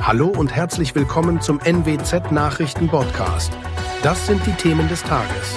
Hallo und herzlich willkommen zum NWZ Nachrichten Podcast. Das sind die Themen des Tages.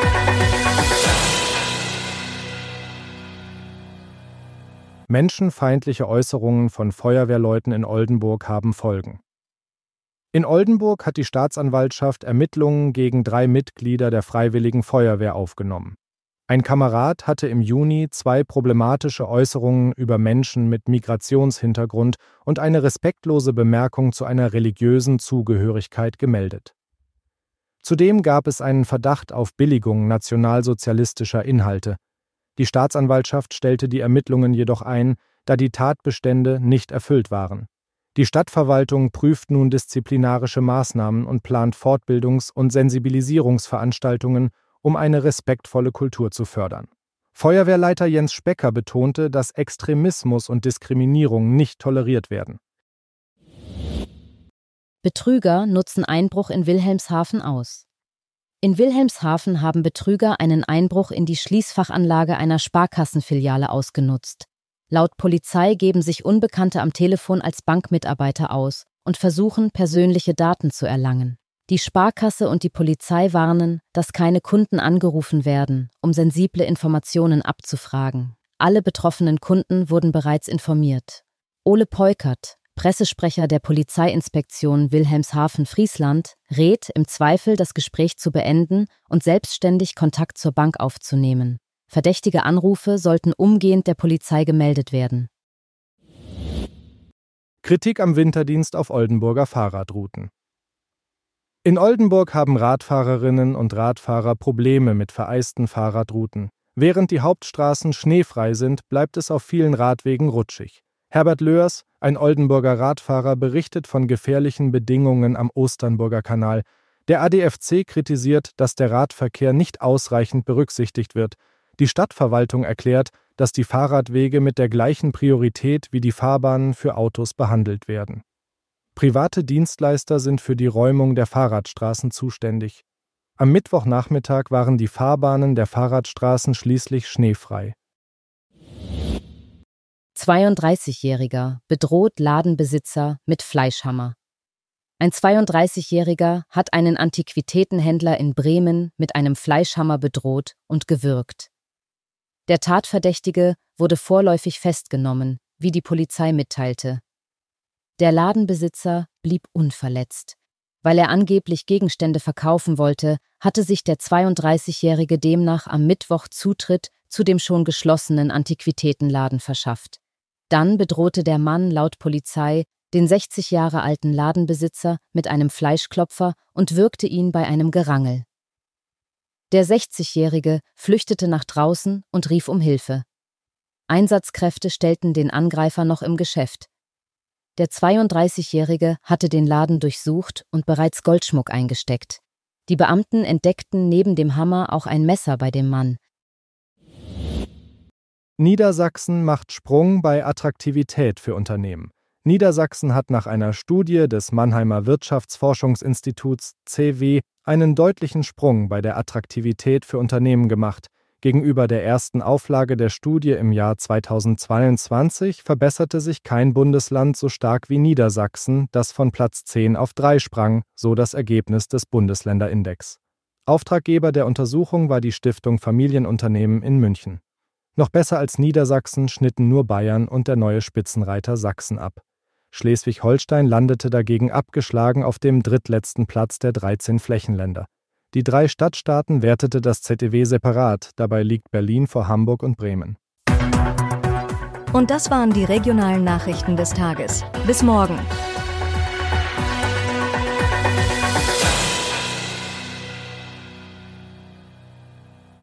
Menschenfeindliche Äußerungen von Feuerwehrleuten in Oldenburg haben Folgen. In Oldenburg hat die Staatsanwaltschaft Ermittlungen gegen 3 Mitglieder der Freiwilligen Feuerwehr aufgenommen. Ein Kamerad hatte im Juni 2 problematische Äußerungen über Menschen mit Migrationshintergrund und eine respektlose Bemerkung zu einer religiösen Zugehörigkeit gemeldet. Zudem gab es einen Verdacht auf Billigung nationalsozialistischer Inhalte. Die Staatsanwaltschaft stellte die Ermittlungen jedoch ein, da die Tatbestände nicht erfüllt waren. Die Stadtverwaltung prüft nun disziplinarische Maßnahmen und plant Fortbildungs- und Sensibilisierungsveranstaltungen, um eine respektvolle Kultur zu fördern. Feuerwehrleiter Jens Specker betonte, dass Extremismus und Diskriminierung nicht toleriert werden. Betrüger nutzen Einbruch in Wilhelmshaven aus. In Wilhelmshaven haben Betrüger einen Einbruch in die Schließfachanlage einer Sparkassenfiliale ausgenutzt. Laut Polizei geben sich Unbekannte am Telefon als Bankmitarbeiter aus und versuchen, persönliche Daten zu erlangen. Die Sparkasse und die Polizei warnen, dass keine Kunden angerufen werden, um sensible Informationen abzufragen. Alle betroffenen Kunden wurden bereits informiert. Ole Peukert, Pressesprecher der Polizeiinspektion Wilhelmshaven-Friesland, rät, im Zweifel das Gespräch zu beenden und selbstständig Kontakt zur Bank aufzunehmen. Verdächtige Anrufe sollten umgehend der Polizei gemeldet werden. Kritik am Winterdienst auf Oldenburger Fahrradrouten. In Oldenburg haben Radfahrerinnen und Radfahrer Probleme mit vereisten Fahrradrouten. Während die Hauptstraßen schneefrei sind, bleibt es auf vielen Radwegen rutschig. Herbert Löers, ein Oldenburger Radfahrer, berichtet von gefährlichen Bedingungen am Osternburger Kanal. Der ADFC kritisiert, dass der Radverkehr nicht ausreichend berücksichtigt wird. Die Stadtverwaltung erklärt, dass die Fahrradwege mit der gleichen Priorität wie die Fahrbahnen für Autos behandelt werden. Private Dienstleister sind für die Räumung der Fahrradstraßen zuständig. Am Mittwochnachmittag waren die Fahrbahnen der Fahrradstraßen schließlich schneefrei. 32-Jähriger bedroht Ladenbesitzer mit Fleischhammer. Ein 32-Jähriger hat einen Antiquitätenhändler in Bremen mit einem Fleischhammer bedroht und gewürgt. Der Tatverdächtige wurde vorläufig festgenommen, wie die Polizei mitteilte. Der Ladenbesitzer blieb unverletzt. Weil er angeblich Gegenstände verkaufen wollte, hatte sich der 32-Jährige demnach am Mittwoch Zutritt zu dem schon geschlossenen Antiquitätenladen verschafft. Dann bedrohte der Mann laut Polizei den 60 Jahre alten Ladenbesitzer mit einem Fleischklopfer und würgte ihn bei einem Gerangel. Der 60-Jährige flüchtete nach draußen und rief um Hilfe. Einsatzkräfte stellten den Angreifer noch im Geschäft. Der 32-Jährige hatte den Laden durchsucht und bereits Goldschmuck eingesteckt. Die Beamten entdeckten neben dem Hammer auch ein Messer bei dem Mann. Niedersachsen macht Sprung bei Attraktivität für Unternehmen. Niedersachsen hat nach einer Studie des Mannheimer Wirtschaftsforschungsinstituts CW einen deutlichen Sprung bei der Attraktivität für Unternehmen gemacht. Gegenüber der ersten Auflage der Studie im Jahr 2022 verbesserte sich kein Bundesland so stark wie Niedersachsen, das von Platz 10 auf 3 sprang, so das Ergebnis des Bundesländerindex. Auftraggeber der Untersuchung war die Stiftung Familienunternehmen in München. Noch besser als Niedersachsen schnitten nur Bayern und der neue Spitzenreiter Sachsen ab. Schleswig-Holstein landete dagegen abgeschlagen auf dem drittletzten Platz der 13 Flächenländer. Die 3 Stadtstaaten wertete das ZDW separat, dabei liegt Berlin vor Hamburg und Bremen. Und das waren die regionalen Nachrichten des Tages. Bis morgen.